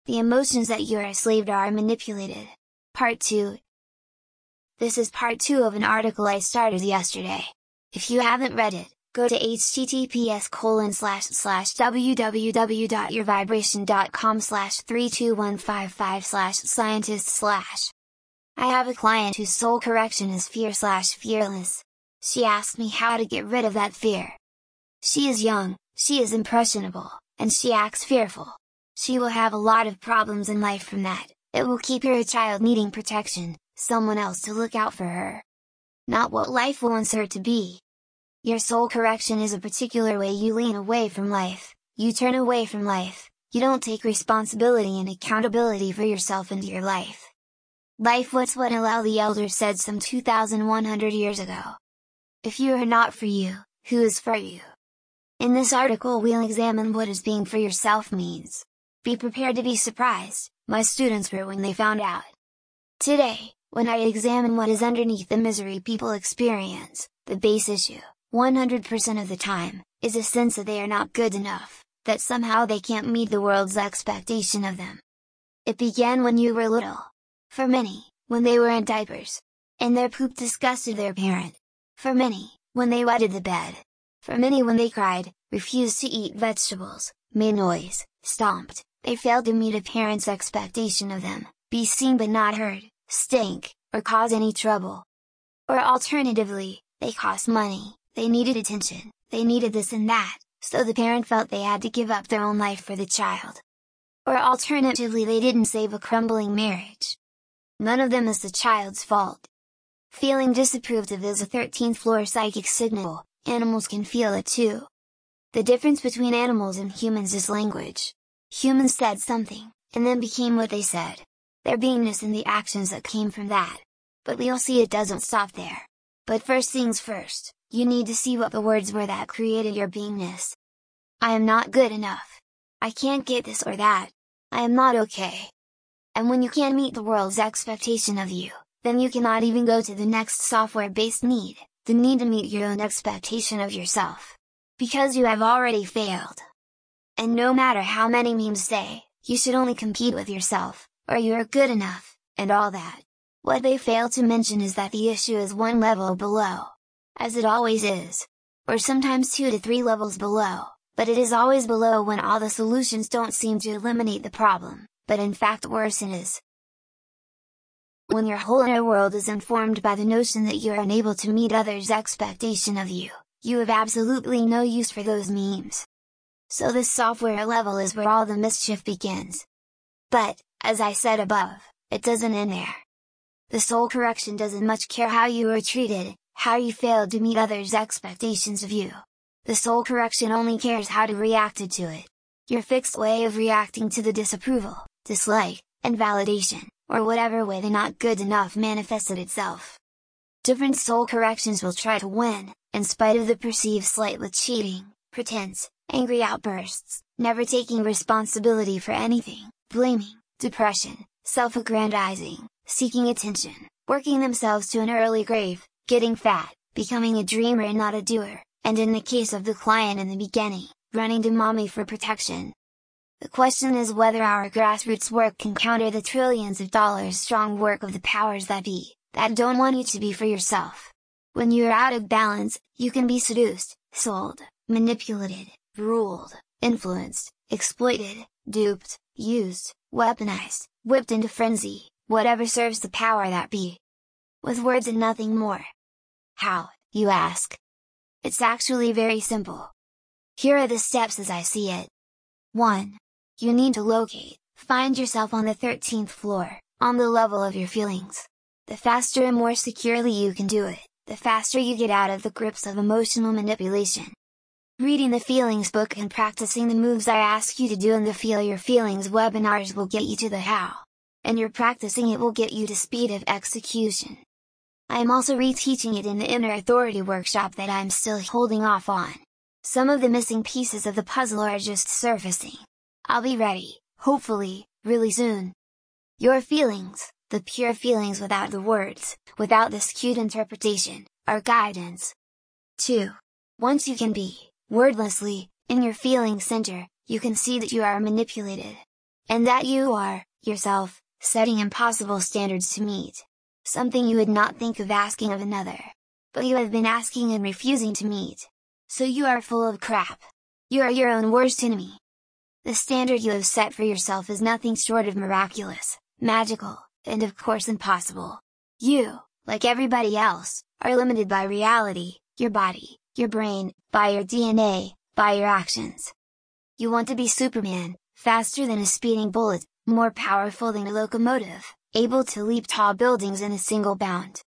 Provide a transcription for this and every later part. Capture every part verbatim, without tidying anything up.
The emotions that you are enslaved are manipulated. Part two. This is part two of an article I started yesterday. If you haven't read it, go to h t t p s colon slash slash w w w dot your vibration dot com slash three two one five five slash scientist slash. I have a client whose soul correction is fear slash fearless. She asked me how to get rid of that fear. She is young, she is impressionable, and she acts fearful. She will have a lot of problems in life from that. It will keep her a child needing protection, someone else to look out for her. Not what life wants her to be. Your soul correction is a particular way you lean away from life, you turn away from life, you don't take responsibility and accountability for yourself and your life. Life was what Hillel the Elder said some two thousand one hundred years ago. If you are not for you, who is for you? In this article we'll examine what is being for yourself means. Be prepared to be surprised, my students were when they found out. Today, when I examine what is underneath the misery people experience, the base issue, one hundred percent of the time, is a sense that they are not good enough, that somehow they can't meet the world's expectation of them. It began when you were little. For many, when they were in diapers. And their poop disgusted their parent. For many, when they wetted the bed. For many when they cried, refused to eat vegetables, made noise, stomped, they failed to meet a parent's expectation of them, be seen but not heard, stink, or cause any trouble. Or alternatively, they cost money, they needed attention, they needed this and that, so the parent felt they had to give up their own life for the child. Or alternatively they didn't save a crumbling marriage. None of them is the child's fault. Feeling disapproved of is a thirteenth floor psychic signal, animals can feel it too. The difference between animals and humans is language. Humans said something, and then became what they said. Their beingness and the actions that came from that. But we'll see it doesn't stop there. But first things first, you need to see what the words were that created your beingness. I am not good enough. I can't get this or that. I am not okay. And when you can't meet the world's expectation of you, then you cannot even go to the next software-based need, the need to meet your own expectation of yourself. Because you have already failed. And no matter how many memes say, you should only compete with yourself, or you are good enough, and all that. What they fail to mention is that the issue is one level below. As it always is. Or sometimes two to three levels below, but it is always below when all the solutions don't seem to eliminate the problem, but in fact worsen it. When your whole inner world is informed by the notion that you are unable to meet others' expectation of you, you have absolutely no use for those memes. So this software level is where all the mischief begins. But, as I said above, it doesn't end there. The soul correction doesn't much care how you were treated, how you failed to meet others' expectations of you. The soul correction only cares how to react to it. Your fixed way of reacting to the disapproval, dislike, and validation, or whatever way the not good enough manifested itself. Different soul corrections will try to win, in spite of the perceived slight with cheating, pretense, angry outbursts, never taking responsibility for anything, blaming, depression, self-aggrandizing, seeking attention, working themselves to an early grave, getting fat, becoming a dreamer and not a doer, and in the case of the client in the beginning, running to mommy for protection. The question is whether our grassroots work can counter the trillions of dollars strong work of the powers that be, that don't want you to be for yourself. When you're out of balance, you can be seduced, sold, manipulated, ruled, influenced, exploited, duped, used, weaponized, whipped into frenzy, whatever serves the power that be. With words and nothing more. How, you ask? It's actually very simple. Here are the steps as I see it. one. You need to locate, find yourself on the thirteenth floor, on the level of your feelings. The faster and more securely you can do it, the faster you get out of the grips of emotional manipulation. Reading the Feelings book and practicing the moves I ask you to do in the Feel Your Feelings webinars will get you to the how. And your practicing it will get you to speed of execution. I am also reteaching it in the Inner Authority workshop that I'm still holding off on. Some of the missing pieces of the puzzle are just surfacing. I'll be ready, hopefully, really soon. Your feelings, the pure feelings without the words, without the skewed interpretation, are guidance. two. Once you can be, wordlessly, in your feeling center, you can see that you are manipulated. And that you are, yourself, setting impossible standards to meet. Something you would not think of asking of another. But you have been asking and refusing to meet. So you are full of crap. You are your own worst enemy. The standard you have set for yourself is nothing short of miraculous, magical, and of course impossible. You, like everybody else, are limited by reality, your body, your brain, by your D N A, by your actions. You want to be Superman, faster than a speeding bullet, more powerful than a locomotive, able to leap tall buildings in a single bound.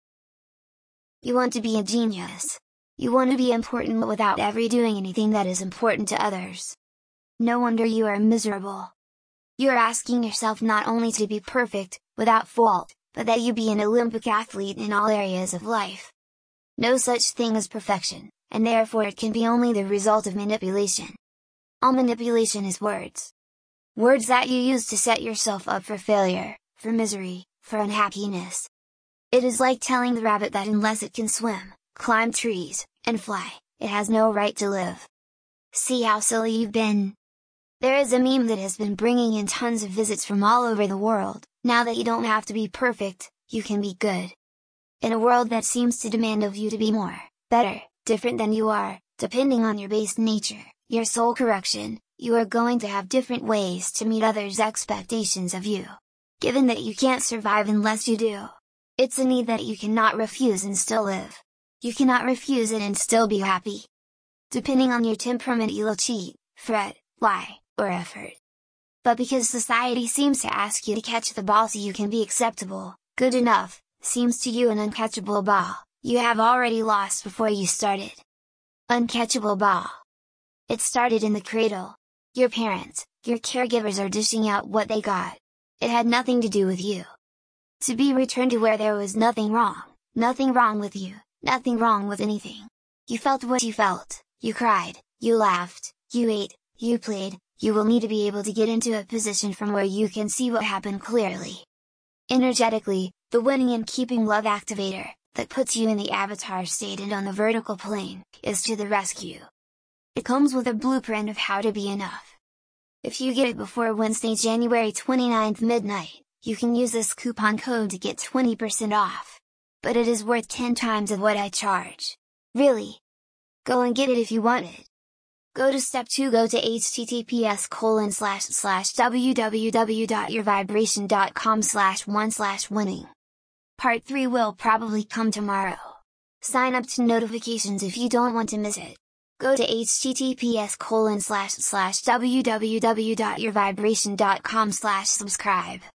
You want to be a genius. You want to be important without ever doing anything that is important to others. No wonder you are miserable. You are asking yourself not only to be perfect, without fault, but that you be an Olympic athlete in all areas of life. No such thing as perfection, and therefore it can be only the result of manipulation. All manipulation is words. Words that you use to set yourself up for failure, for misery, for unhappiness. It is like telling the rabbit that unless it can swim, climb trees, and fly, it has no right to live. See how silly you've been? There is a meme that has been bringing in tons of visits from all over the world. Now that you don't have to be perfect, you can be good. In a world that seems to demand of you to be more, better, different than you are, depending on your base nature, your soul correction, you are going to have different ways to meet others' expectations of you. Given that you can't survive unless you do. It's a need that you cannot refuse and still live. You cannot refuse it and still be happy. Depending on your temperament you'll cheat, fret, lie, or effort. But because society seems to ask you to catch the ball so you can be acceptable, good enough, seems to you an uncatchable ball, you have already lost before you started. Uncatchable ball. It started in the cradle. Your parents, your caregivers are dishing out what they got. It had nothing to do with you. To be returned to where there was nothing wrong, nothing wrong with you, nothing wrong with anything. You felt what you felt, you cried, you laughed, you ate, you played. You will need to be able to get into a position from where you can see what happened clearly. Energetically, the winning and keeping love activator, that puts you in the avatar state and on the vertical plane, is to the rescue. It comes with a blueprint of how to be enough. If you get it before Wednesday, January twenty-ninth midnight, you can use this coupon code to get twenty percent off. But it is worth ten times of what I charge. Really! Go and get it if you want it. Go to step two, go to https colon slash slash www.yourvibration.com slash one slash winning. Part three will probably come tomorrow. Sign up to notifications if you don't want to miss it. Go to https colon slash slash www.yourvibration.com slash subscribe.